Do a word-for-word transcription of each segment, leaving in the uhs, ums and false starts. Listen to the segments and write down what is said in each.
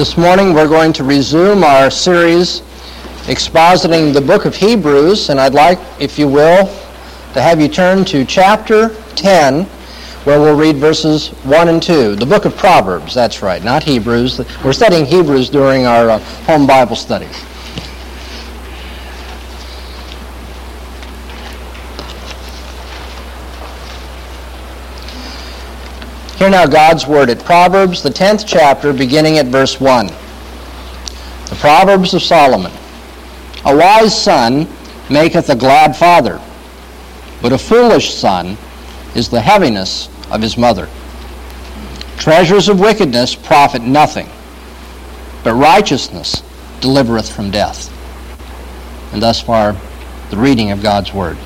This morning we're going to resume our series expositing the book of Hebrews, and I'd like, if you will, to have you turn to chapter ten, where we'll read verses one and two. The book of Proverbs, that's right, not Hebrews. We're studying Hebrews during our uh, home Bible study. Hear now God's word at Proverbs, the tenth chapter, beginning at verse one. The Proverbs of Solomon. A wise son maketh a glad father, but a foolish son is the heaviness of his mother. Treasures of wickedness profit nothing, but righteousness delivereth from death. And thus far, the reading of God's word.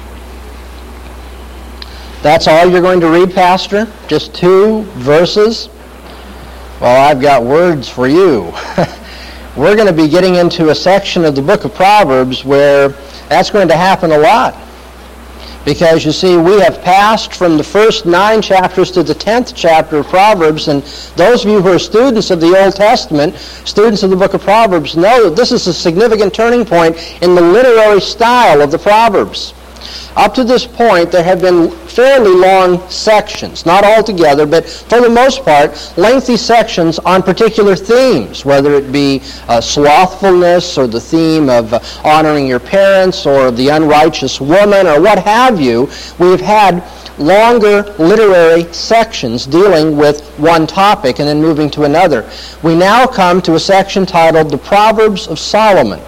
That's all you're going to read, Pastor? Just two verses? Well, I've got words for you. We're going to be getting into a section of the book of Proverbs where that's going to happen a lot. Because, you see, we have passed from the first nine chapters to the tenth chapter of Proverbs, and those of you who are students of the Old Testament, students of the book of Proverbs, know that this is a significant turning point in the literary style of the Proverbs. Up to this point, there have been fairly long sections, not all together, but for the most part, lengthy sections on particular themes, whether it be uh, slothfulness or the theme of uh, honoring your parents or the unrighteous woman or what have you. We've had longer literary sections dealing with one topic and then moving to another. We now come to a section titled The Proverbs of Solomon.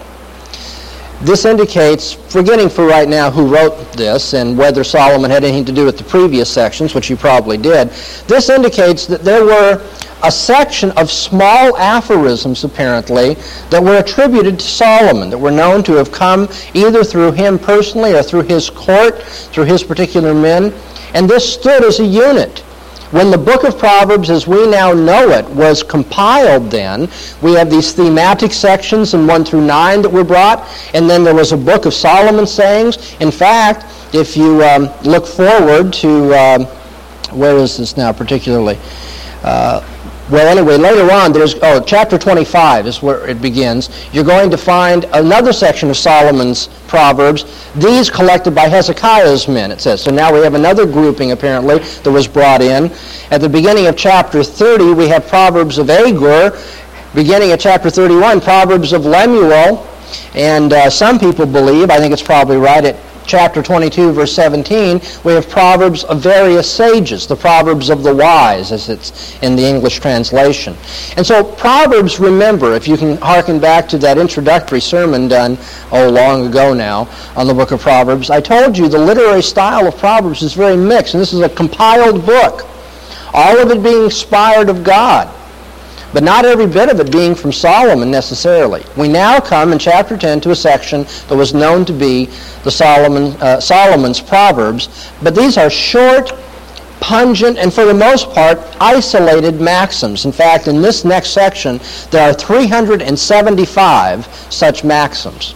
This indicates, forgetting for right now who wrote this and whether Solomon had anything to do with the previous sections, which he probably did, this indicates that there were a section of small aphorisms, apparently, that were attributed to Solomon, that were known to have come either through him personally or through his court, through his particular men, and this stood as a unit. When the book of Proverbs, as we now know it, was compiled then, we have these thematic sections in one through nine that were brought, and then there was a book of Solomon's sayings. In fact, if you um, look forward to, um, where is this now particularly? Uh, well, anyway, later on, there's, oh, chapter twenty-five is where it begins. You're going to find another section of Solomon's Proverbs, these collected by Hezekiah's men, it says. So now we have another grouping, apparently, that was brought in. At the beginning of chapter thirty, we have Proverbs of Agur. Beginning at chapter thirty-one, Proverbs of Lemuel. And uh, some people believe, I think it's probably right, at chapter twenty-two, verse seventeen, we have Proverbs of various sages, the Proverbs of the wise, as it's in the English translation. And so Proverbs, remember, if you can hearken back to that introductory sermon done, oh, long ago now, on the book of Proverbs, I told you the literary style of Proverbs is very mixed, and this is a compiled book, all of it being inspired of God, but not every bit of it being from Solomon necessarily. We now come in chapter ten to a section that was known to be the Solomon, uh, Solomon's Proverbs, but these are short, pungent, and for the most part, isolated maxims. In fact, in this next section, there are three hundred seventy-five such maxims.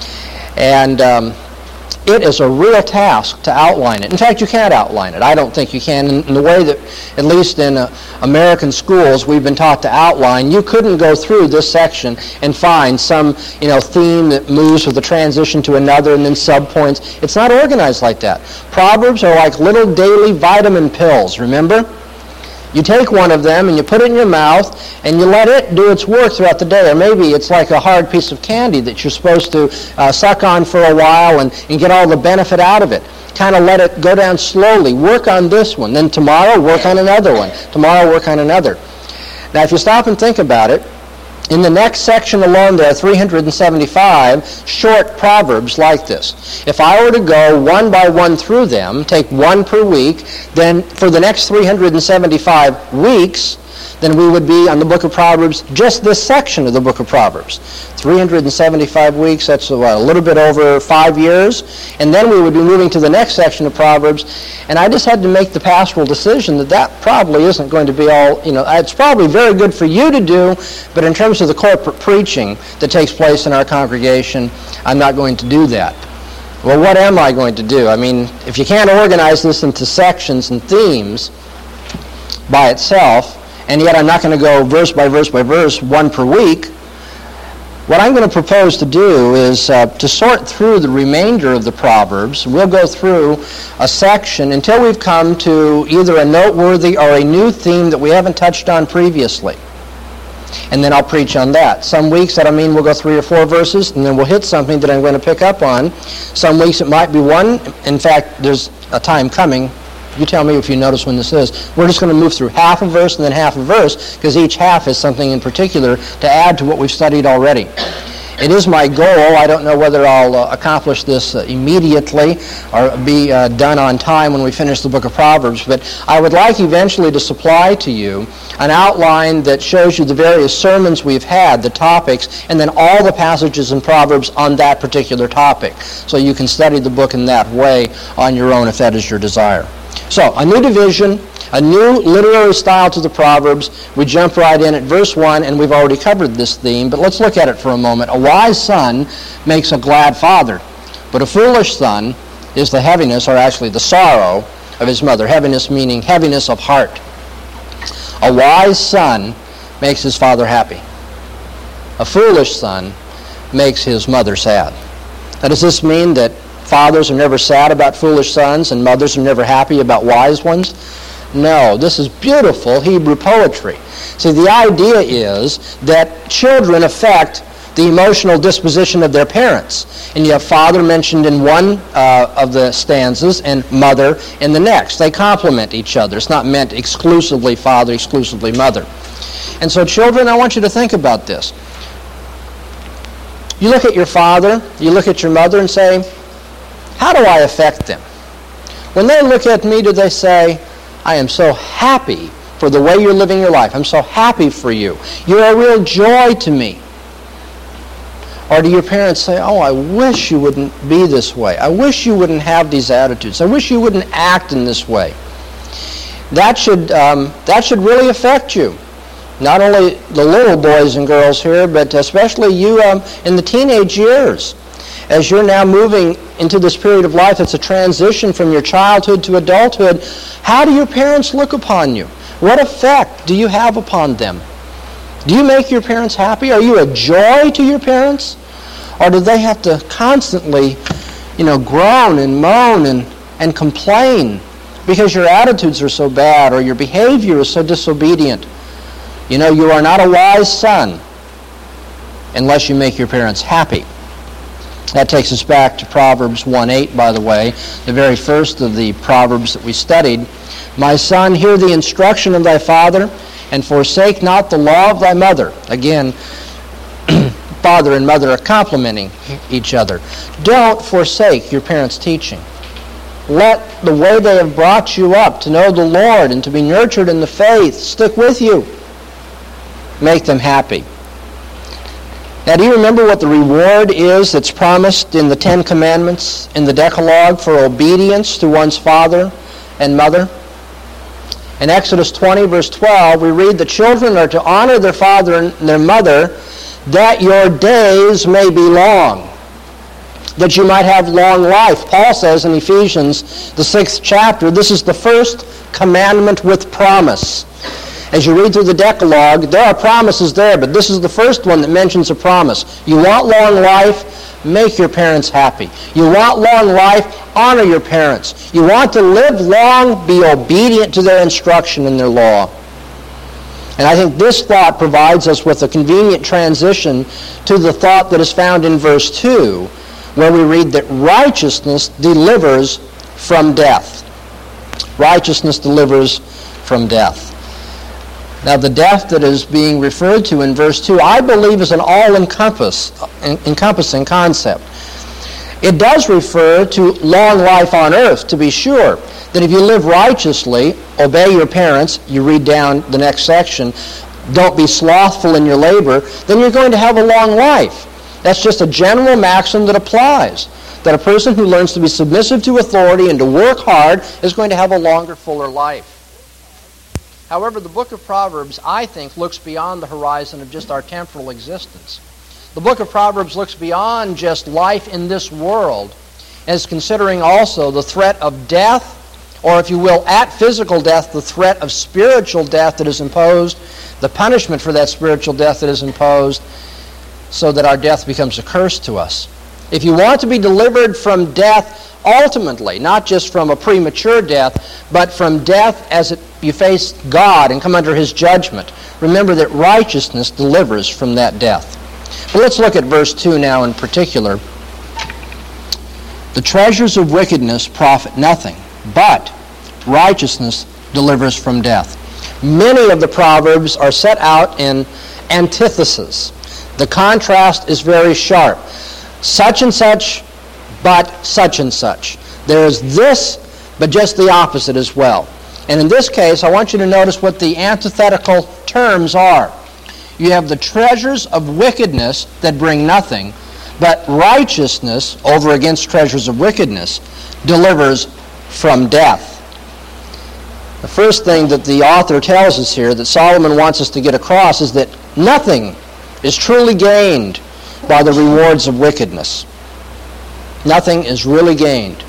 And um, it is a real task to outline it. In fact, you can't outline it. I don't think you can. In, in the way that, at least in uh, American schools, we've been taught to outline, you couldn't go through this section and find some, you know, theme that moves with a transition to another and then subpoints. It's not organized like that. Proverbs are like little daily vitamin pills, remember? You take one of them and you put it in your mouth and you let it do its work throughout the day. Or maybe it's like a hard piece of candy that you're supposed to uh, suck on for a while and, and get all the benefit out of it. Kind of let it go down slowly. Work on this one. Then tomorrow, work on another one. Tomorrow, work on another. Now, if you stop and think about it, in the next section alone, there are three hundred seventy-five short proverbs like this. If I were to go one by one through them, take one per week, then for the next three hundred seventy-five weeks, then we would be on the book of Proverbs, just this section of the book of Proverbs. three hundred seventy-five weeks, that's what, a little bit over five years. And then we would be moving to the next section of Proverbs. And I just had to make the pastoral decision that that probably isn't going to be all, you know, it's probably very good for you to do, but in terms of the corporate preaching that takes place in our congregation, I'm not going to do that. Well, what am I going to do? I mean, if you can't organize this into sections and themes by itself, and yet I'm not going to go verse by verse by verse, one per week. What I'm going to propose to do is uh, to sort through the remainder of the Proverbs. We'll go through a section until we've come to either a noteworthy or a new theme that we haven't touched on previously. And then I'll preach on that. Some weeks that'll mean we'll go three or four verses, and then we'll hit something that I'm going to pick up on. Some weeks it might be one. In fact, there's a time coming. You tell me if you notice when this is. We're just going to move through half a verse and then half a verse, because each half is something in particular to add to what we've studied already. It is my goal. I don't know whether I'll uh, accomplish this uh, immediately or be uh, done on time when we finish the book of Proverbs, but I would like eventually to supply to you an outline that shows you the various sermons we've had, the topics, and then all the passages in Proverbs on that particular topic. So you can study the book in that way on your own if that is your desire. So, a new division, a new literary style to the Proverbs. We jump right in at verse one, and we've already covered this theme, but let's look at it for a moment. A wise son makes a glad father, but a foolish son is the heaviness, or actually the sorrow, of his mother. Heaviness meaning heaviness of heart. A wise son makes his father happy. A foolish son makes his mother sad. Now, does this mean that fathers are never sad about foolish sons and mothers are never happy about wise ones? No, this is beautiful Hebrew poetry. See, the idea is that children affect the emotional disposition of their parents. And you have father mentioned in one uh, of the stanzas and mother in the next. They complement each other. It's not meant exclusively father, exclusively mother. And so children, I want you to think about this. You look at your father, you look at your mother and say, how do I affect them? When they look at me, do they say, I am so happy for the way you're living your life. I'm so happy for you. You're a real joy to me. Or do your parents say, oh, I wish you wouldn't be this way. I wish you wouldn't have these attitudes. I wish you wouldn't act in this way. That should, um, that should really affect you. Not only the little boys and girls here, but especially you um, in the teenage years. As you're now moving into this period of life, it's a transition from your childhood to adulthood. How do your parents look upon you? What effect do you have upon them? Do you make your parents happy? Are you a joy to your parents? Or do they have to constantly, you know, groan and moan and, and complain because your attitudes are so bad or your behavior is so disobedient? You know, you are not a wise son unless you make your parents happy. That takes us back to Proverbs one eight, by the way, the very first of the Proverbs that we studied. My son, hear the instruction of thy father, and forsake not the law of thy mother. Again, father and mother are complementing each other. Don't forsake your parents' teaching. Let the way they have brought you up to know the Lord and to be nurtured in the faith stick with you. Make them happy. Now, do you remember what the reward is that's promised in the Ten Commandments, in the Decalogue, for obedience to one's father and mother? In Exodus twenty, verse twelve, we read, the children are to honor their father and their mother, that your days may be long, that you might have long life. Paul says in Ephesians, the sixth chapter, this is the first commandment with promise. As you read through the Decalogue, there are promises there, but this is the first one that mentions a promise. You want long life? Make your parents happy. You want long life? Honor your parents. You want to live long? Be obedient to their instruction and their law. And I think this thought provides us with a convenient transition to the thought that is found in verse two, where we read that righteousness delivers from death. Righteousness delivers from death. Now, the death that is being referred to in verse two, I believe, is an all-encompassing concept. It does refer to long life on earth, to be sure, that if you live righteously, obey your parents, you read down the next section, don't be slothful in your labor, then you're going to have a long life. That's just a general maxim that applies, that a person who learns to be submissive to authority and to work hard is going to have a longer, fuller life. However, the book of Proverbs, I think, looks beyond the horizon of just our temporal existence. The book of Proverbs looks beyond just life in this world, as considering also the threat of death or if you will, at physical death, the threat of spiritual death that is imposed, the punishment for that spiritual death that is imposed, so that our death becomes a curse to us. If you want to be delivered from death ultimately, not just from a premature death, but from death as it, you face God and come under His judgment, remember that righteousness delivers from that death. But let's look at verse two now in particular. The treasures of wickedness profit nothing, but righteousness delivers from death. Many of the Proverbs are set out in antithesis. The contrast is very sharp. Such and such, but such and such. There is this, but just the opposite as well. And in this case, I want you to notice what the antithetical terms are. You have the treasures of wickedness that bring nothing, but righteousness, over against treasures of wickedness, delivers from death. The first thing that the author tells us here, that Solomon wants us to get across, is that nothing is truly gained by the rewards of wickedness. Nothing is really gained.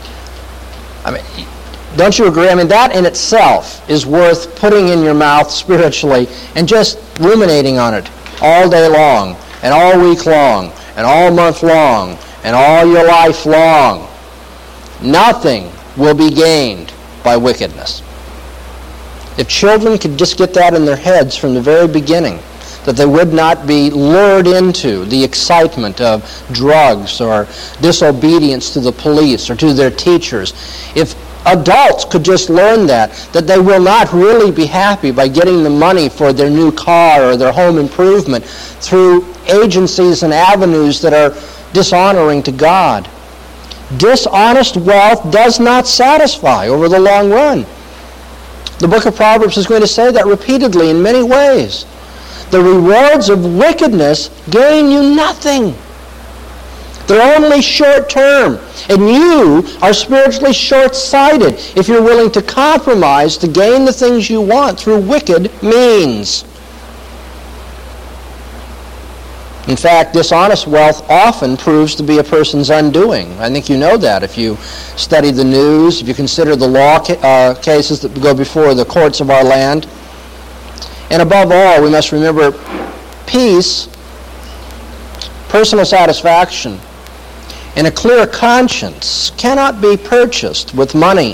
I mean, don't you agree? I mean, that in itself is worth putting in your mouth spiritually and just ruminating on it all day long, and all week long, and all month long, and all your life long. Nothing will be gained by wickedness. If children could just get that in their heads from the very beginning, that they would not be lured into the excitement of drugs or disobedience to the police or to their teachers. If adults could just learn that, that they will not really be happy by getting the money for their new car or their home improvement through agencies and avenues that are dishonoring to God. Dishonest wealth does not satisfy over the long run. The book of Proverbs is going to say that repeatedly in many ways. The rewards of wickedness gain you nothing. They're only short-term. And you are spiritually short-sighted if you're willing to compromise to gain the things you want through wicked means. In fact, dishonest wealth often proves to be a person's undoing. I think you know that if you study the news, if you consider the law ca- uh, cases that go before the courts of our land. And above all, we must remember peace, personal satisfaction, and a clear conscience cannot be purchased with money.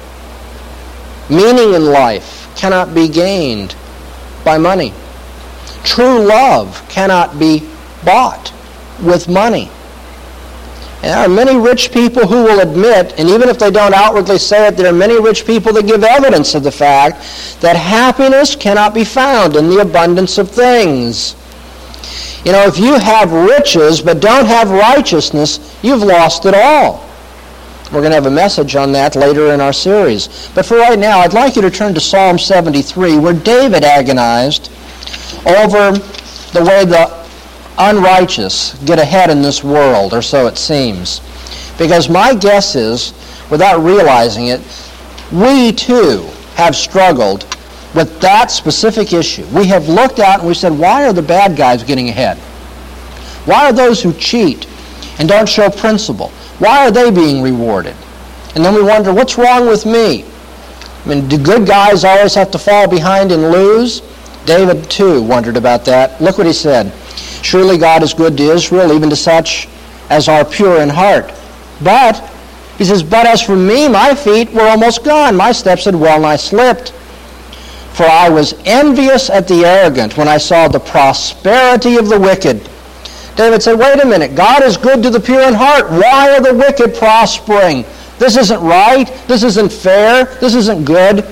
Meaning in life cannot be gained by money. True love cannot be bought with money. And there are many rich people who will admit, and even if they don't outwardly say it, there are many rich people that give evidence of the fact that happiness cannot be found in the abundance of things. You know, if you have riches but don't have righteousness, you've lost it all. We're going to have a message on that later in our series. But for right now, I'd like you to turn to Psalm seventy-three, where David agonized over the way the unrighteous get ahead in this world, or so it seems. Because my guess is, without realizing it, we too have struggled with that specific issue. We have looked out and we said, why are the bad guys getting ahead? Why are those who cheat and don't show principle, why are they being rewarded? And then we wonder, what's wrong with me? I mean, do good guys always have to fall behind and lose? David too wondered about that. Look what he said. Surely God is good to Israel, even to such as are pure in heart. But, he says, but as for me, my feet were almost gone. My steps had well nigh slipped. For I was envious at the arrogant when I saw the prosperity of the wicked. David said, wait a minute, God is good to the pure in heart. Why are the wicked prospering? This isn't right. This isn't fair. This isn't good.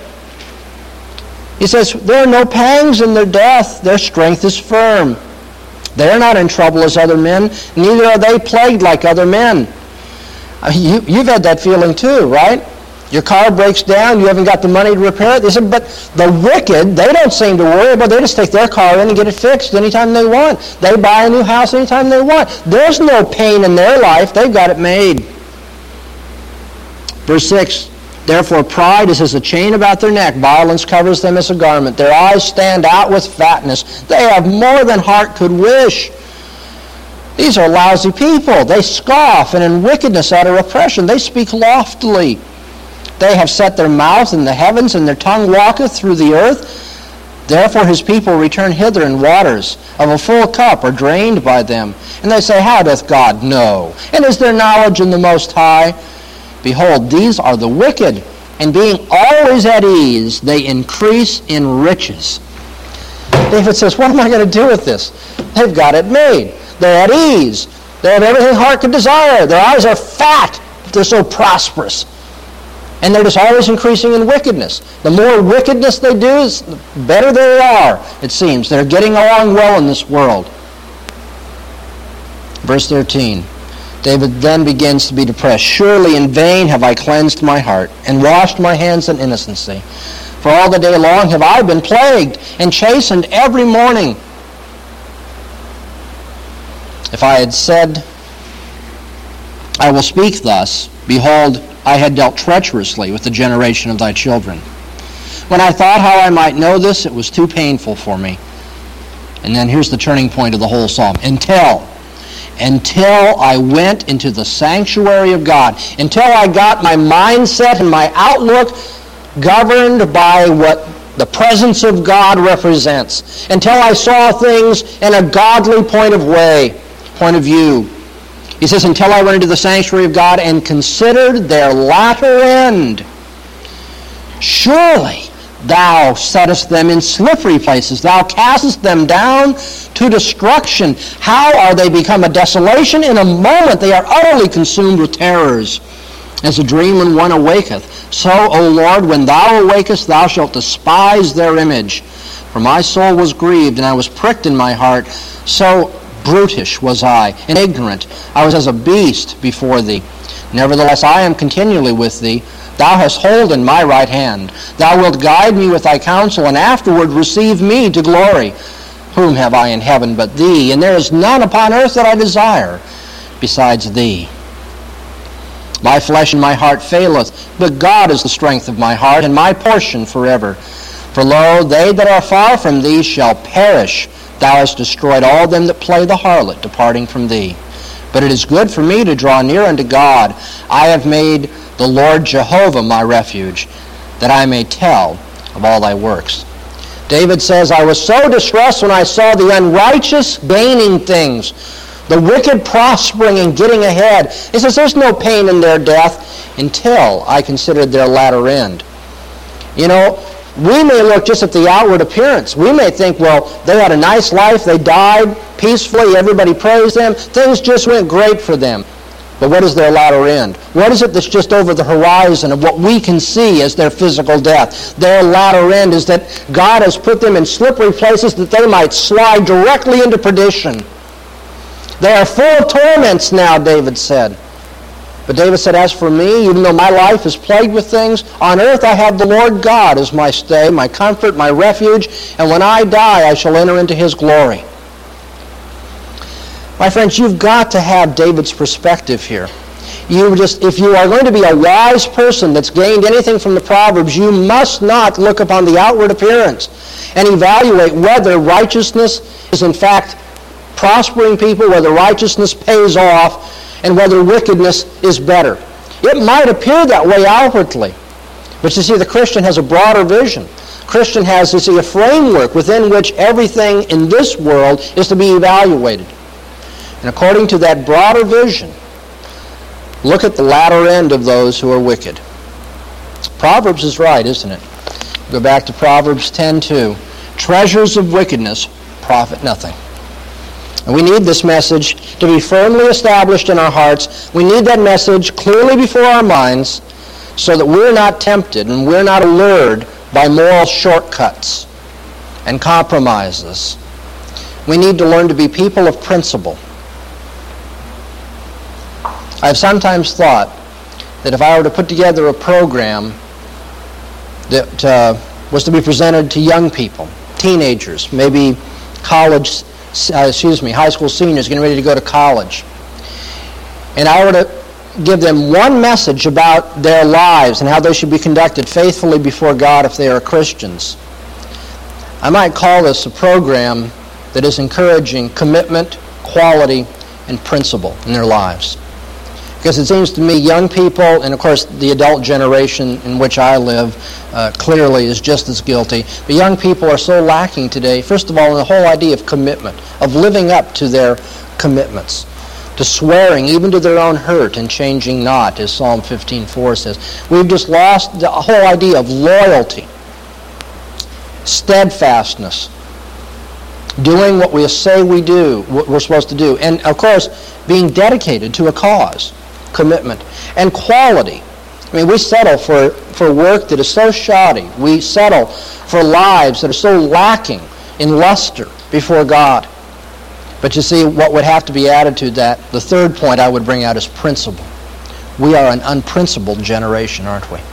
He says, there are no pangs in their death. Their strength is firm. They are not in trouble as other men, neither are they plagued like other men. Uh, you, you've had that feeling too, right? Your car breaks down, you haven't got the money to repair it. They said, but the wicked, they don't seem to worry about it. They just take their car in and get it fixed anytime they want. They buy a new house anytime they want. There's no pain in their life. They've got it made. Verse six, therefore pride is as a chain about their neck. Violence covers them as a garment. Their eyes stand out with fatness. They have more than heart could wish. These are lousy people. They scoff and in wickedness utter oppression. They speak loftily. They have set their mouth in the heavens, and their tongue walketh through the earth. Therefore his people return hither, and waters of a full cup are drained by them. And they say, How doth God know? And is there knowledge in the Most High? Behold, these are the wicked, and being always at ease, they increase in riches. David says, what am I going to do with this? They've got it made. They're at ease. They have everything heart could desire. Their eyes are fat. They're so prosperous. And they're just always increasing in wickedness. The more wickedness they do, the better they are, it seems. They're getting along well in this world. Verse thirteen. David then begins to be depressed. Surely in vain have I cleansed my heart, and washed my hands in innocency. For all the day long have I been plagued, and chastened every morning. If I had said, I will speak thus, behold, I had dealt treacherously with the generation of thy children. When I thought how I might know this, it was too painful for me. And then here's the turning point of the whole psalm. Until, until I went into the sanctuary of God, until I got my mindset and my outlook governed by what the presence of God represents, until I saw things in a godly point of way, point of view. He says, until I went into the sanctuary of God and considered their latter end. Surely thou settest them in slippery places. Thou castest them down to destruction. How are they become a desolation? In a moment they are utterly consumed with terrors. As a dream when one awaketh. So, O Lord, when thou awakest, thou shalt despise their image. For my soul was grieved, and I was pricked in my heart. So brutish was I, and ignorant. I was as a beast before thee. Nevertheless, I am continually with thee. Thou hast holden my right hand. Thou wilt guide me with thy counsel, and afterward receive me to glory. Whom have I in heaven but thee? And there is none upon earth that I desire besides thee. My flesh and my heart faileth, but God is the strength of my heart, and my portion forever. For lo, they that are far from thee shall perish. Thou hast destroyed all them that play the harlot, departing from thee. But it is good for me to draw near unto God. I have made the Lord Jehovah my refuge, that I may tell of all thy works. David says, I was so distressed when I saw the unrighteous gaining things, the wicked prospering and getting ahead. He says, there's no pain in their death until I considered their latter end. You know, we may look just at the outward appearance. We may think, well, they had a nice life, they died peacefully, everybody praised them, things just went great for them. But what is their latter end? What is it that's just over the horizon of what we can see as their physical death? Their latter end is that God has put them in slippery places that they might slide directly into perdition. They are full of torments now, David said. But David said, as for me, even though my life is plagued with things, on earth I have the Lord God as my stay, my comfort, my refuge, and when I die I shall enter into his glory. My friends, you've got to have David's perspective here. You just, if you are going to be a wise person that's gained anything from the Proverbs, you must not look upon the outward appearance and evaluate whether righteousness is in fact prospering people, whether righteousness pays off, and whether wickedness is better. It might appear that way outwardly, but you see, the Christian has a broader vision. Christian has, you see, a framework within which everything in this world is to be evaluated. And according to that broader vision, look at the latter end of those who are wicked. Proverbs is right, isn't it? Go back to Proverbs ten two. Treasures of wickedness profit nothing. And we need this message to be firmly established in our hearts. We need that message clearly before our minds so that we're not tempted and we're not allured by moral shortcuts and compromises. We need to learn to be people of principle. I've sometimes thought that if I were to put together a program that uh, was to be presented to young people, teenagers, maybe college Uh, excuse me, high school seniors getting ready to go to college, and I were to give them one message about their lives and how they should be conducted faithfully before God if they are Christians, I might call this a program that is encouraging commitment, quality, and principle in their lives. Because it seems to me young people, and of course the adult generation in which I live uh, clearly is just as guilty, but young people are so lacking today, first of all, in the whole idea of commitment, of living up to their commitments, to swearing even to their own hurt and changing not, as Psalm fifteen four says. We've just lost the whole idea of loyalty, steadfastness, doing what we say we do, what we're supposed to do, and of course being dedicated to a cause, commitment, and quality. I mean, we settle for, for work that is so shoddy. We settle for lives that are so lacking in luster before God. But you see, what would have to be added to that, the third point I would bring out is principle. We are an unprincipled generation, aren't we?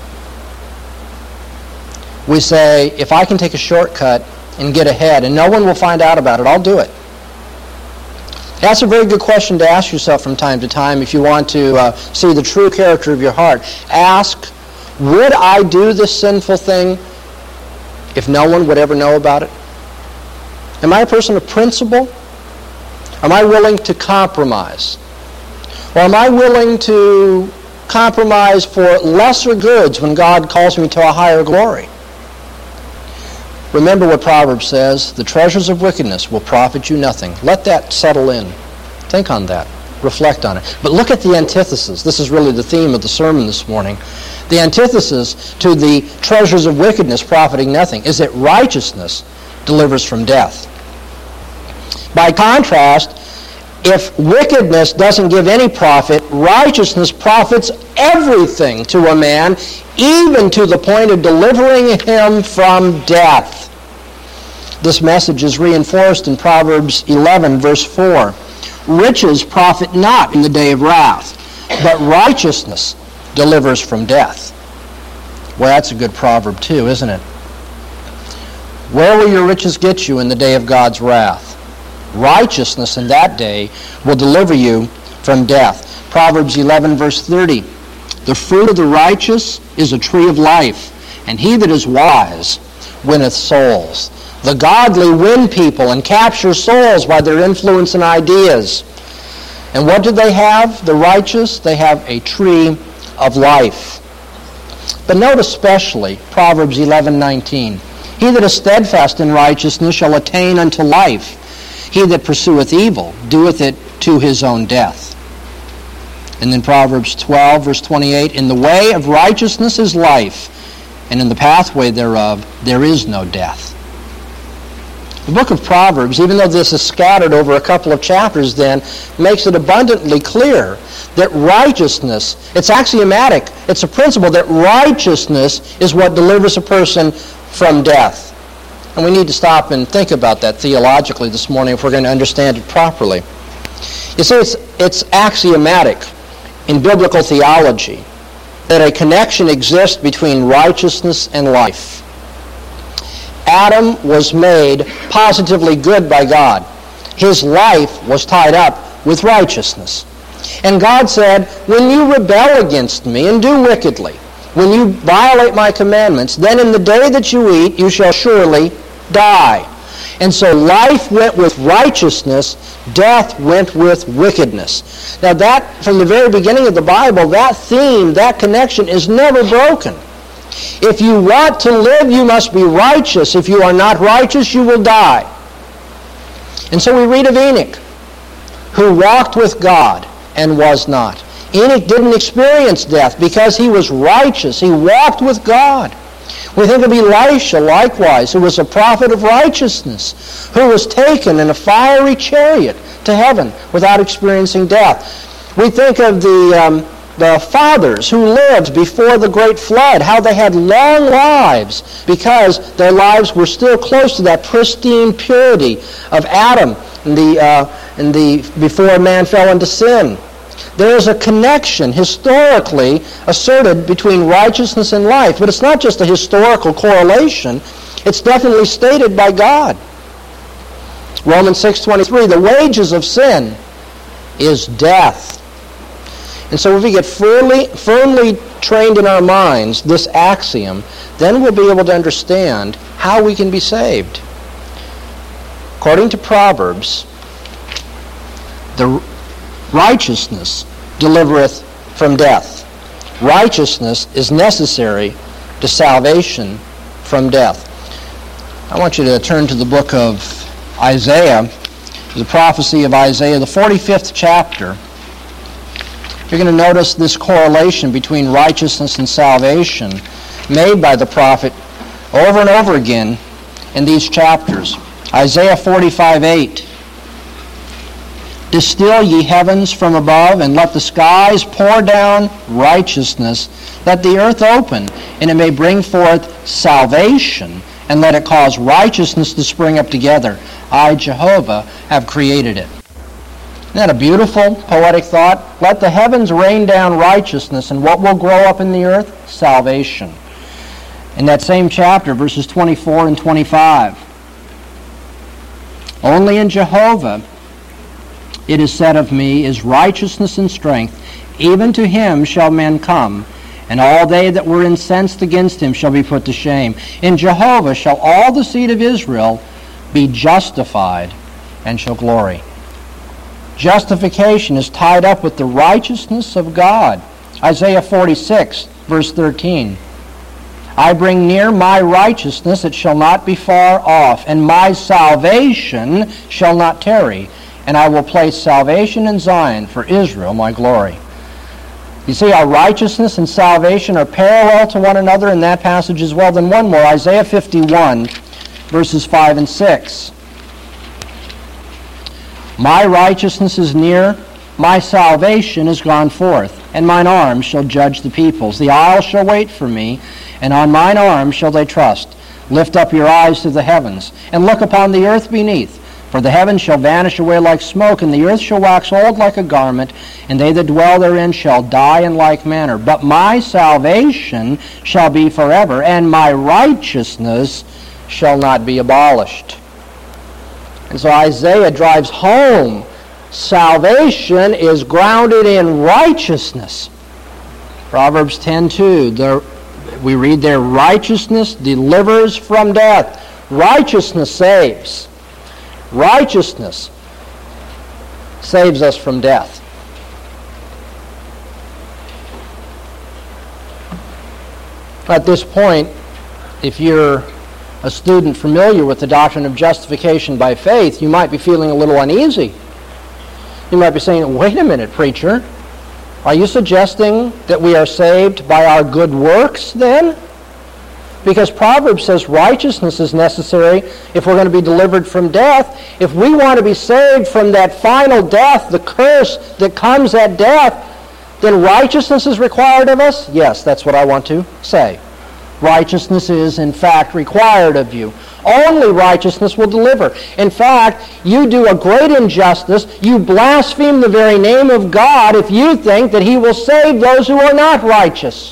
We say, if I can take a shortcut and get ahead, and no one will find out about it, I'll do it. That's a very good question to ask yourself from time to time if you want to uh, see the true character of your heart. Ask, would I do this sinful thing if no one would ever know about it? Am I a person of principle? Am I willing to compromise? Or am I willing to compromise for lesser goods when God calls me to a higher glory? Remember what Proverbs says, the treasures of wickedness will profit you nothing. Let that settle in. Think on that. Reflect on it. But look at the antithesis. This is really the theme of the sermon this morning. The antithesis to the treasures of wickedness profiting nothing is that righteousness delivers from death. By contrast, if wickedness doesn't give any profit, righteousness profits everything to a man, even to the point of delivering him from death. This message is reinforced in Proverbs eleven, verse four. Riches profit not in the day of wrath, but righteousness delivers from death. Well, that's a good proverb too, isn't it? Where will your riches get you in the day of God's wrath? Righteousness in that day will deliver you from death. Proverbs eleven, verse thirty. The fruit of the righteous is a tree of life, and he that is wise winneth souls. The godly win people and capture souls by their influence and ideas. And what do they have? The righteous, they have a tree of life. But note especially Proverbs eleven nineteen. He that is steadfast in righteousness shall attain unto life. He that pursueth evil doeth it to his own death. And then Proverbs twelve, verse twenty-eight, in the way of righteousness is life, and in the pathway thereof there is no death. The book of Proverbs, even though this is scattered over a couple of chapters then, makes it abundantly clear that righteousness, it's axiomatic, it's a principle that righteousness is what delivers a person from death. And we need to stop and think about that theologically this morning if we're going to understand it properly. You see, it's, it's axiomatic in biblical theology that a connection exists between righteousness and life. Adam was made positively good by God. His life was tied up with righteousness. And God said, when you rebel against me and do wickedly, when you violate my commandments, then in the day that you eat, you shall surely die. And so life went with righteousness, death went with wickedness. Now that, from the very beginning of the Bible, that theme, that connection is never broken. If you want to live, you must be righteous. If you are not righteous, you will die. And so we read of Enoch, who walked with God and was not. Enoch didn't experience death because he was righteous. He walked with God. We think of Elisha, likewise, who was a prophet of righteousness, who was taken in a fiery chariot to heaven without experiencing death. We think of the, um, the fathers who lived before the great flood, how they had long lives because their lives were still close to that pristine purity of Adam and the, uh, and the, before man fell into sin. There is a connection historically asserted between righteousness and life, but it's not just a historical correlation. It's definitely stated by God. Romans six twenty-three, the wages of sin is death. And so if we get firmly, firmly trained in our minds this axiom, then we'll be able to understand how we can be saved. According to Proverbs, the righteousness delivereth from death. Righteousness is necessary to salvation from death. I want you to turn to the book of Isaiah, the prophecy of Isaiah, the forty-fifth chapter. You're going to notice this correlation between righteousness and salvation made by the prophet over and over again in these chapters. Isaiah forty-five eight. Distill ye heavens from above, and let the skies pour down righteousness. Let the earth open, and it may bring forth salvation, and let it cause righteousness to spring up together. I, Jehovah, have created it. Isn't that a beautiful, poetic thought? Let the heavens rain down righteousness, and what will grow up in the earth? Salvation. In that same chapter, verses twenty-four and twenty-five. Only in Jehovah, it is said of me, is righteousness and strength. Even to him shall men come, and all they that were incensed against him shall be put to shame. In Jehovah shall all the seed of Israel be justified and shall glory. Justification is tied up with the righteousness of God. Isaiah forty-six, verse thirteen. I bring near my righteousness, it shall not be far off, and my salvation shall not tarry. And I will place salvation in Zion for Israel, my glory. You see how righteousness and salvation are parallel to one another in that passage as well. Then one more, Isaiah fifty-one, verses five and six. My righteousness is near, my salvation is gone forth, and mine arm shall judge the peoples. The isles shall wait for me, and on mine arm shall they trust. Lift up your eyes to the heavens, and look upon the earth beneath. For the heavens shall vanish away like smoke, and the earth shall wax old like a garment, and they that dwell therein shall die in like manner. But my salvation shall be forever, and my righteousness shall not be abolished. And so Isaiah drives home, salvation is grounded in righteousness. Proverbs ten two, the, we read there, righteousness delivers from death. Righteousness saves. Righteousness saves us from death. At this point, if you're a student familiar with the doctrine of justification by faith, you might be feeling a little uneasy. You might be saying, wait a minute, preacher, are you suggesting that we are saved by our good works then? Because Proverbs says righteousness is necessary if we're going to be delivered from death. If we want to be saved from that final death, the curse that comes at death, then righteousness is required of us? Yes, that's what I want to say. Righteousness is, in fact, required of you. Only righteousness will deliver. In fact, you do a great injustice. You blaspheme the very name of God if you think that He will save those who are not righteous.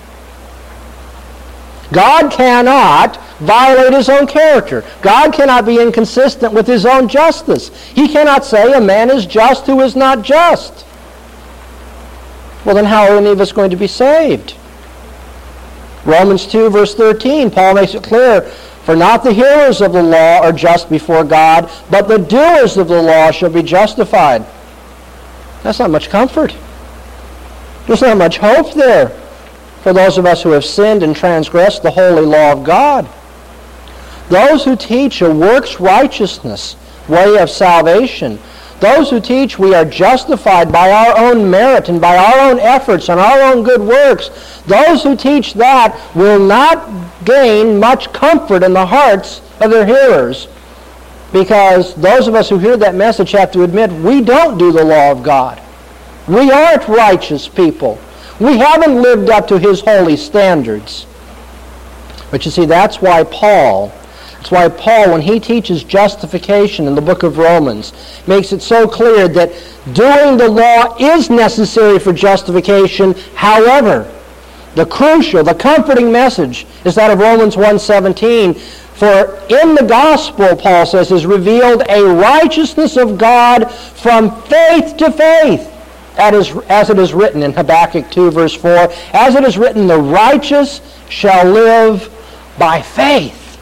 God cannot violate His own character. God cannot be inconsistent with His own justice. He cannot say a man is just who is not just. Well, then how are any of us going to be saved? Romans two, verse thirteen, Paul makes it clear, for not the hearers of the law are just before God, but the doers of the law shall be justified. That's not much comfort. There's not much hope there for those of us who have sinned and transgressed the holy law of God. Those who teach a works righteousness way of salvation, those who teach we are justified by our own merit and by our own efforts and our own good works, those who teach that will not gain much comfort in the hearts of their hearers, because those of us who hear that message have to admit we don't do the law of God. We aren't righteous people. We haven't lived up to His holy standards. But you see, that's why Paul, that's why Paul, when he teaches justification in the book of Romans, makes it so clear that doing the law is necessary for justification. However, the crucial, the comforting message is that of Romans one seventeen. For in the gospel, Paul says, is revealed a righteousness of God from faith to faith. That is, as it is written in Habakkuk two, verse four, as it is written, the righteous shall live by faith.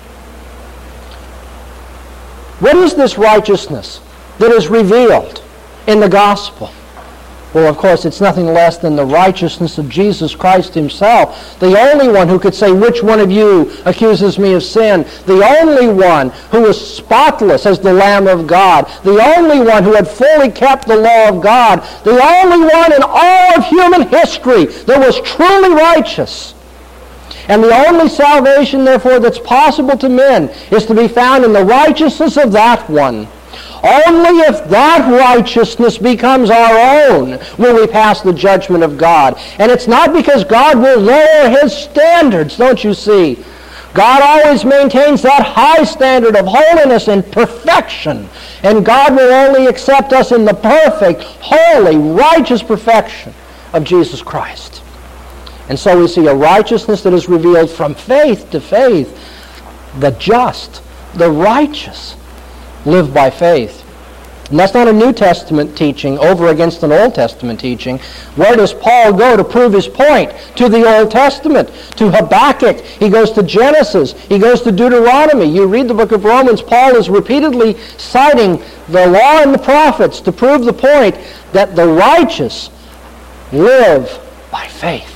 What is this righteousness that is revealed in the gospel? Well, of course, it's nothing less than the righteousness of Jesus Christ himself, the only one who could say, which one of you accuses me of sin? The only one who was spotless as the Lamb of God, the only one who had fully kept the law of God, the only one in all of human history that was truly righteous. And the only salvation, therefore, that's possible to men is to be found in the righteousness of that one. Only if that righteousness becomes our own will we pass the judgment of God. And it's not because God will lower his standards, don't you see? God always maintains that high standard of holiness and perfection. And God will only accept us in the perfect, holy, righteous perfection of Jesus Christ. And so we see a righteousness that is revealed from faith to faith. The just, the righteous, live by faith. And that's not a New Testament teaching over against an Old Testament teaching. Where does Paul go to prove his point? To the Old Testament, to Habakkuk. He goes to Genesis. He goes to Deuteronomy. You read the book of Romans, Paul is repeatedly citing the law and the prophets to prove the point that the righteous live by faith,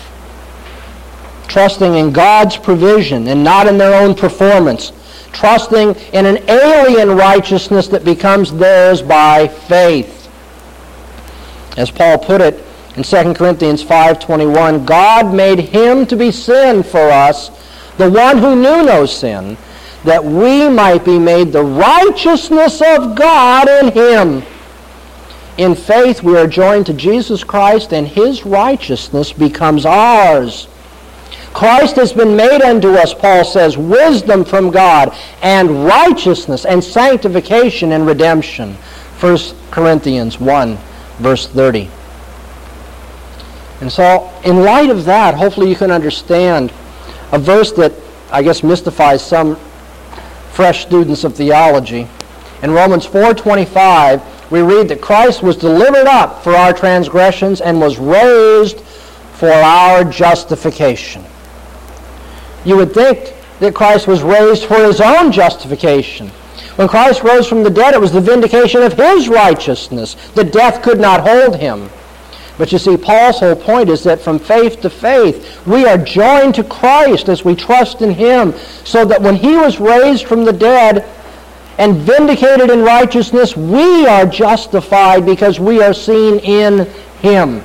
trusting in God's provision and not in their own performance, trusting in an alien righteousness that becomes theirs by faith. As Paul put it in Second Corinthians five twenty-one, God made him to be sin for us, the one who knew no sin, that we might be made the righteousness of God in him. In faith we are joined to Jesus Christ, and his righteousness becomes ours. Christ has been made unto us, Paul says, wisdom from God, and righteousness, and sanctification, and redemption. First Corinthians one, verse thirty. And so, in light of that, hopefully you can understand a verse that, I guess, mystifies some fresh students of theology. In Romans four twenty-five, we read that Christ was delivered up for our transgressions and was raised for our justification. You would think that Christ was raised for his own justification. When Christ rose from the dead, it was the vindication of his righteousness. The death could not hold him. But you see, Paul's whole point is that from faith to faith, we are joined to Christ as we trust in him, so that when he was raised from the dead and vindicated in righteousness, we are justified because we are seen in him.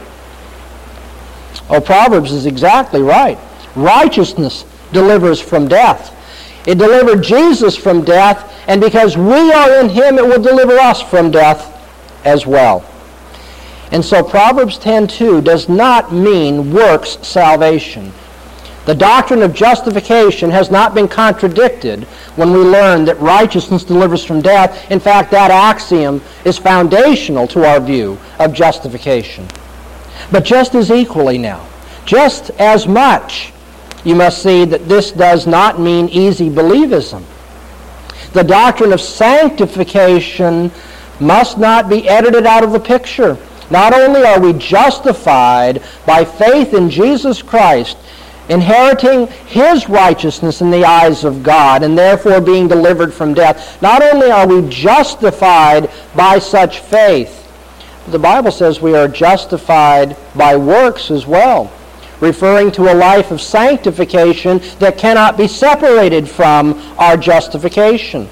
Oh, Proverbs is exactly right. Righteousness delivers from death. It delivered Jesus from death, and because we are in him, it will deliver us from death as well. And so Proverbs ten two does not mean works salvation. The doctrine of justification has not been contradicted when we learn that righteousness delivers from death. In fact, that axiom is foundational to our view of justification. But just as equally now, just as much, you must see that this does not mean easy believism. The doctrine of sanctification must not be edited out of the picture. Not only are we justified by faith in Jesus Christ, inheriting his righteousness in the eyes of God, and therefore being delivered from death, not only are we justified by such faith, but the Bible says we are justified by works as well, referring to a life of sanctification that cannot be separated from our justification.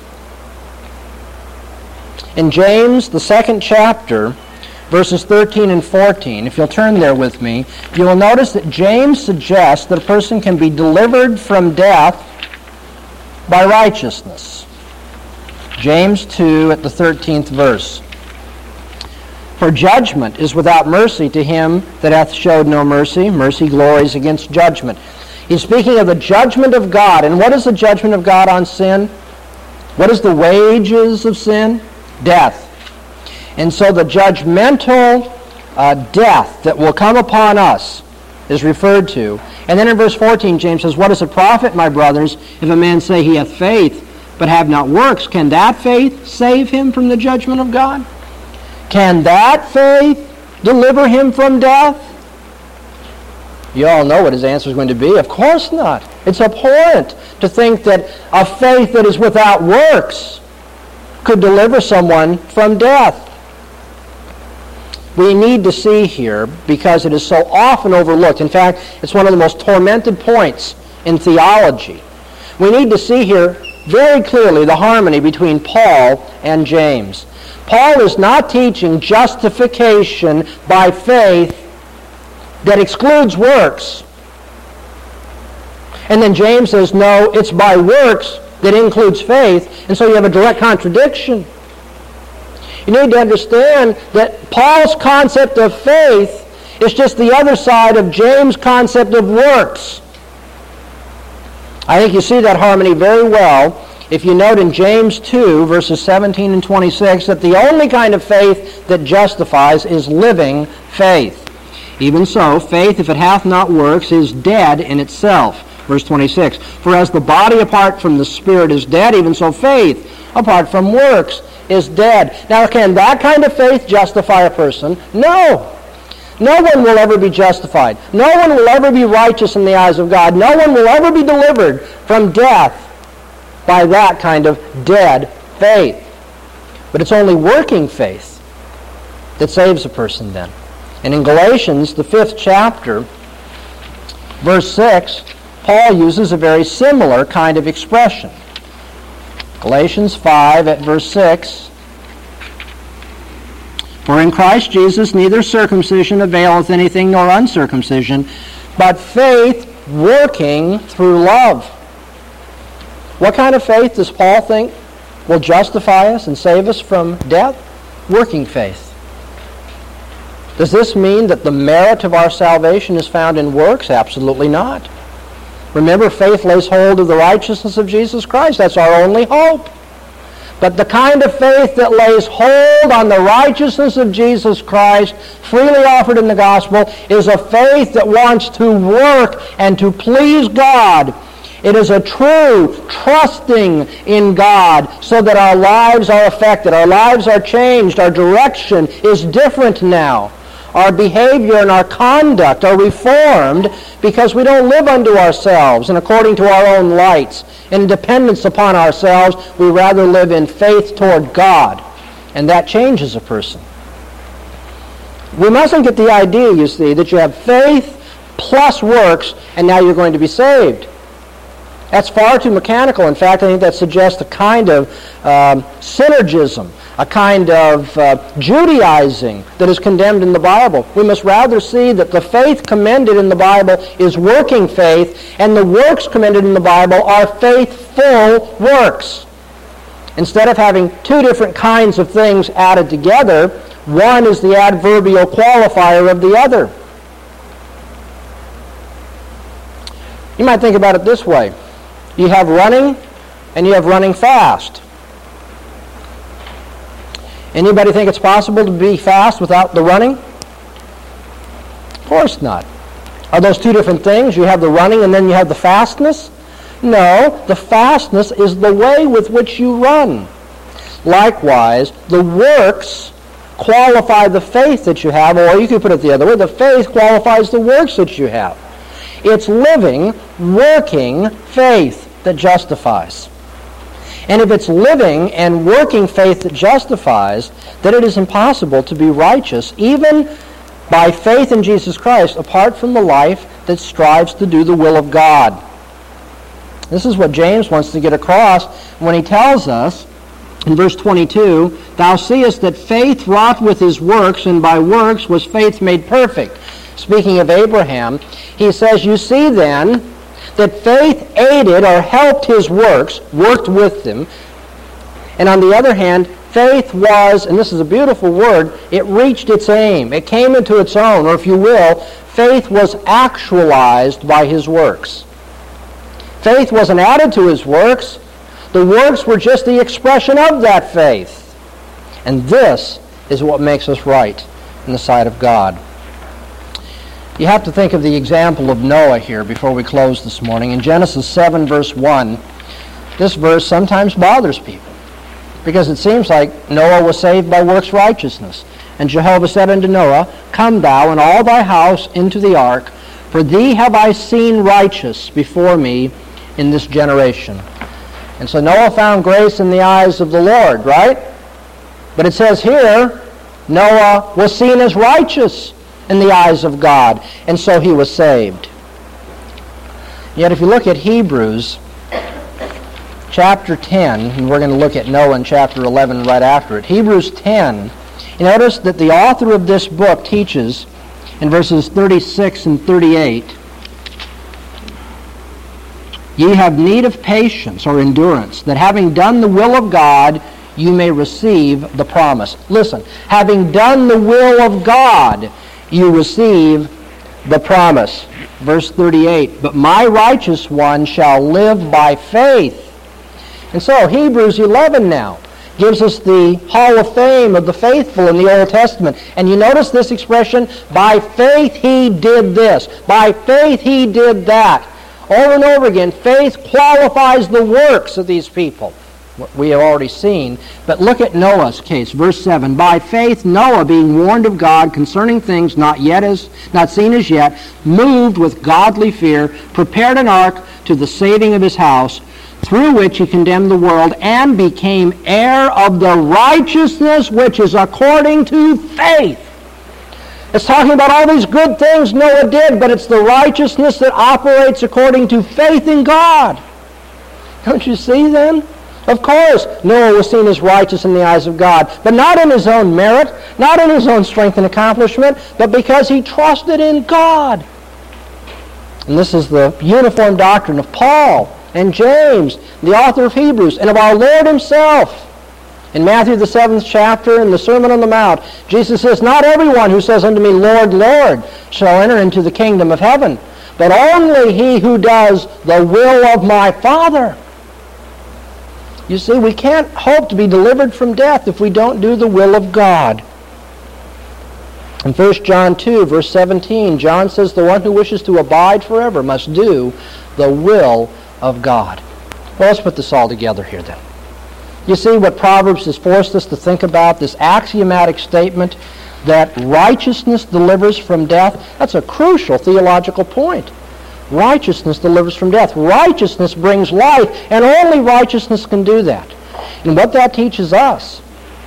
In James, the second chapter, verses thirteen and fourteen, if you'll turn there with me, you will notice that James suggests that a person can be delivered from death by righteousness. James two at the thirteenth verse. For judgment is without mercy to him that hath showed no mercy. Mercy glories against judgment. He's speaking of the judgment of God. And what is the judgment of God on sin? What is the wages of sin? Death. And so the judgmental uh, death that will come upon us is referred to. And then in verse fourteen, James says, what does it profit, my brothers, if a man say he hath faith, but have not works? Can that faith save him from the judgment of God? Can that faith deliver him from death? You all know what his answer is going to be. Of course not. It's abhorrent to think that a faith that is without works could deliver someone from death. we need to see here because it is so often overlooked. In fact, it's one of the most tormented points in theology. We need to see here very clearly the harmony between Paul and James. Paul is not teaching justification by faith that excludes works. And then James says, no, it's by works that includes faith. And so you have a direct contradiction. You need to understand that Paul's concept of faith is just the other side of James' concept of works. I think you see that harmony very well if you note in James two, verses seventeen and twenty-six, that the only kind of faith that justifies is living faith. Even so, faith, if it hath not works, is dead in itself. Verse twenty-six, for as the body apart from the spirit is dead, even so faith apart from works is dead. Now, can that kind of faith justify a person? No. No one will ever be justified. No one will ever be righteous in the eyes of God. No one will ever be delivered from death by that kind of dead faith. But it's only working faith that saves a person then. And in Galatians, the fifth chapter, verse six, Paul uses a very similar kind of expression. Galatians five at verse six, for in Christ Jesus neither circumcision availeth anything nor uncircumcision, but faith working through love. What kind of faith does Paul think will justify us and save us from death? Working faith. Does this mean that the merit of our salvation is found in works? Absolutely not. Remember, faith lays hold of the righteousness of Jesus Christ. That's our only hope. But the kind of faith that lays hold on the righteousness of Jesus Christ, freely offered in the gospel, is a faith that wants to work and to please God. It is a true trusting in God so that our lives are affected, our lives are changed, our direction is different now. Our behavior and our conduct are reformed because we don't live unto ourselves and according to our own lights. In dependence upon ourselves, we rather live in faith toward God. And that changes a person. We mustn't get the idea, you see, that you have faith plus works and now you're going to be saved. That's far too mechanical. In fact, I think that suggests a kind of um, synergism, a kind of uh, Judaizing that is condemned in the Bible. We must rather see that the faith commended in the Bible is working faith, and the works commended in the Bible are faithful works. Instead of having two different kinds of things added together, one is the adverbial qualifier of the other. You might think about it this way. You have running, and you have running fast. Anybody think it's possible to be fast without the running? Of course not. Are those two different things? You have the running and then you have the fastness? No, the fastness is the way with which you run. Likewise, the works qualify the faith that you have, or you could put it the other way, the faith qualifies the works that you have. It's living, working faith that justifies. And if it's living and working faith that justifies, then it is impossible to be righteous, even by faith in Jesus Christ, apart from the life that strives to do the will of God. This is what James wants to get across when he tells us in verse twenty-two, thou seest that faith wrought with his works, and by works was faith made perfect. Speaking of Abraham, he says, you see then that faith aided or helped his works, worked with them. And on the other hand, faith was, and this is a beautiful word, it reached its aim. It came into its own, or if you will, faith was actualized by his works. Faith wasn't added to his works. The works were just the expression of that faith. And this is what makes us right in the sight of God. You have to think of the example of Noah here before we close this morning. In Genesis seven, verse one, this verse sometimes bothers people because it seems like Noah was saved by works righteousness. And Jehovah said unto Noah, come thou and all thy house into the ark, for thee have I seen righteous before me in this generation. And so Noah found grace in the eyes of the Lord, right? But it says here Noah was seen as righteous in the eyes of God, and so he was saved. Yet if you look at Hebrews chapter ten, and we're going to look at Noah in chapter eleven right after it. Hebrews ten, you notice that the author of this book teaches in verses thirty-six and thirty-eight, ye have need of patience or endurance, that having done the will of God, you may receive the promise. Listen, having done the will of God, you receive the promise. Verse thirty-eight, but my righteous one shall live by faith. And so Hebrews eleven now gives us the hall of fame of the faithful in the Old Testament. And you notice this expression, by faith he did this, by faith he did that. Over and over again, faith qualifies the works of these people. What we have already seen. But look at Noah's case, verse seven. By faith Noah, being warned of God concerning things not yet as not seen as yet, moved with godly fear, prepared an ark to the saving of his house, through which he condemned the world and became heir of the righteousness which is according to faith. It's talking about all these good things Noah did, but it's the righteousness that operates according to faith in God. Don't you see then? Of course, Noah was seen as righteous in the eyes of God, but not in his own merit, not in his own strength and accomplishment, but because he trusted in God. And this is the uniform doctrine of Paul and James, the author of Hebrews, and of our Lord himself. In Matthew the seventh chapter, in the Sermon on the Mount, Jesus says, not everyone who says unto me, Lord, Lord, shall enter into the kingdom of heaven, but only he who does the will of my Father. You see, we can't hope to be delivered from death if we don't do the will of God. In First John two, verse seventeen, John says, the one who wishes to abide forever must do the will of God. Well, let's put this all together here then. You see what Proverbs has forced us to think about, this axiomatic statement that righteousness delivers from death. That's a crucial theological point. Righteousness delivers from death. Righteousness brings life, and only righteousness can do that. And what that teaches us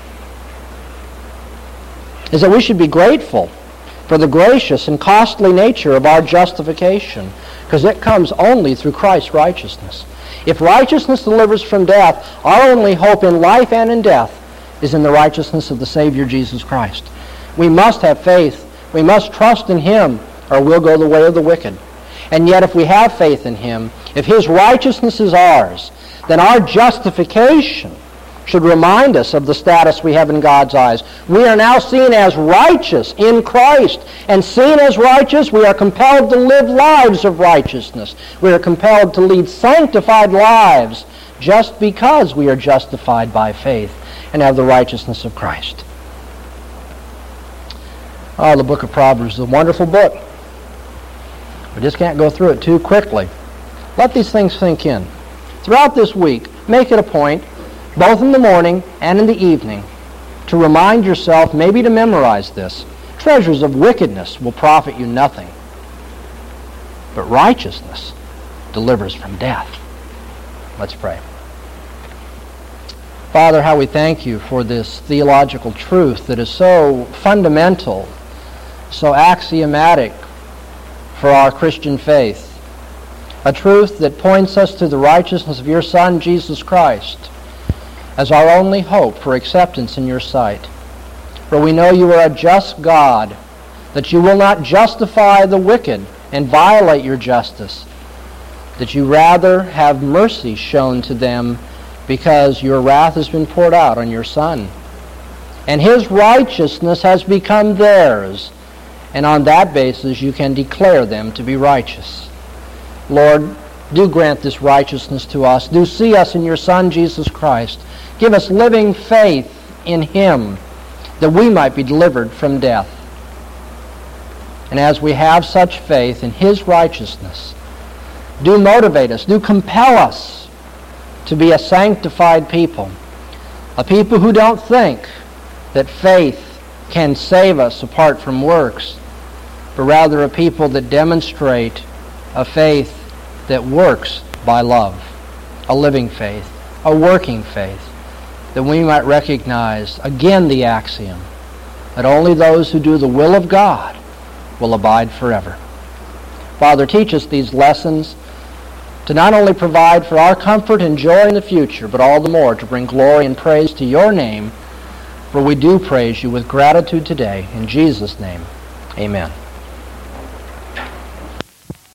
is that we should be grateful for the gracious and costly nature of our justification, because it comes only through Christ's righteousness. If righteousness delivers from death, our only hope in life and in death is in the righteousness of the Savior Jesus Christ. We must have faith. We must trust in him, or we'll go the way of the wicked. And yet if we have faith in him, if his righteousness is ours, then our justification should remind us of the status we have in God's eyes. We are now seen as righteous in Christ. And seen as righteous, we are compelled to live lives of righteousness. We are compelled to lead sanctified lives just because we are justified by faith and have the righteousness of Christ. Oh, the book of Proverbs is a wonderful book. We just can't go through it too quickly. Let these things sink in. Throughout this week, make it a point, both in the morning and in the evening, to remind yourself, maybe to memorize this. Treasures of wickedness will profit you nothing, but righteousness delivers from death. Let's pray. Father, how we thank you for this theological truth that is so fundamental, so axiomatic for our Christian faith. A truth that points us to the righteousness of your Son, Jesus Christ, as our only hope for acceptance in your sight. For we know you are a just God, that you will not justify the wicked and violate your justice, that you rather have mercy shown to them because your wrath has been poured out on your Son. And his righteousness has become theirs, and on that basis you can declare them to be righteous. Lord, do grant this righteousness to us. Do see us in your Son, Jesus Christ. Give us living faith in him, that we might be delivered from death. And as we have such faith in his righteousness, do motivate us, do compel us to be a sanctified people, a people who don't think that faith can save us apart from works, but rather a people that demonstrate a faith that works by love, a living faith, a working faith, that we might recognize again the axiom that only those who do the will of God will abide forever. Father, teach us these lessons to not only provide for our comfort and joy in the future, but all the more to bring glory and praise to your name, for we do praise you with gratitude today. In Jesus' name, amen.